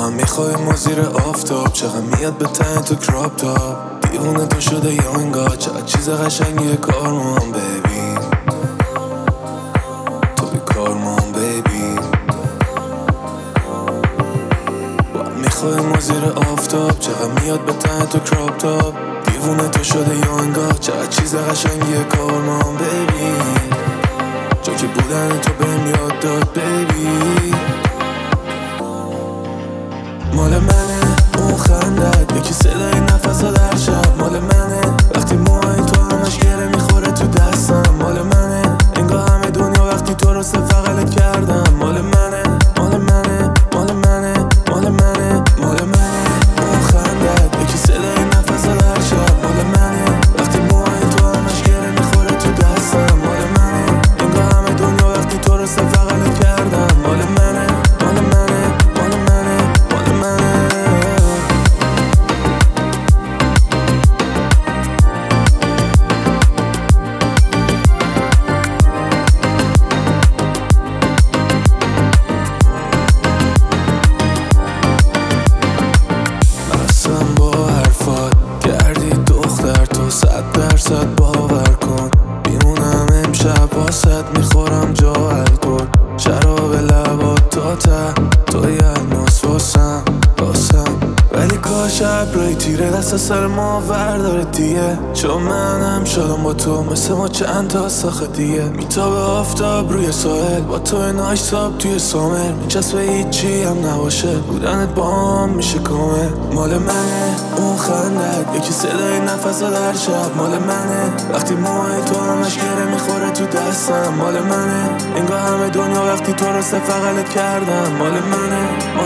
هم میخوایم ما زیر آفتاب، چقدر میاد به تن تو کراپ تاپ. دیوونه تو شده یا انگار چقدر چیز قشنگیه کار ما هم ببین. تو بی کار ما هم ببین. میخوایم ما زیر آفتاب، چقدر میاد به تن تو کراپ تاپ. دیوونه تو شده یا انگار چقدر چیز قشنگیه کار ما هم ببین. جا که بودن تو بهم یاد داد ببین. مال منه اون خندت، یکی صدای نفسات در شب. مال منه وقتی موهای تو همش گره میخوره تو دستم. مال منه انگار همه دنیا وقتی تو رو فقلت کردم. مال منه مال منه مال منه مال منه مال منه اون خندت، یکی صدای نفسات در شب. مال منه وقتی موهای تو همش گره میخوره تو دستم. مال منه انگار همه دنیا وقتی تو رو فقلت کردم. مال منه مال منه مال منه مال منه. مستم با حرفات کردی دختر، تو 100% باور کن. میمونم امشب واسط، میخورم جا الکل. شراب لبات تا ته، توی الماس واسم ولی کاش ابرای تیره دست سر ما ورداره دیگه. چون منم شدم با تو مثل ما چند تا ساخه دیگه. میتابه آفتاب روی ساحل، با تو نایستاب توی سامر. میچسبه هیچی هم نباشه، بودنت با هم میشه کامل. مال منه اون خندت، یکی صدای نفسات در شب. مال منه وقتی موهای تو همش گره میخوره تو دستم. مال منه انگار همه دنیا وقتی تو رو فقلت کردم. مال منه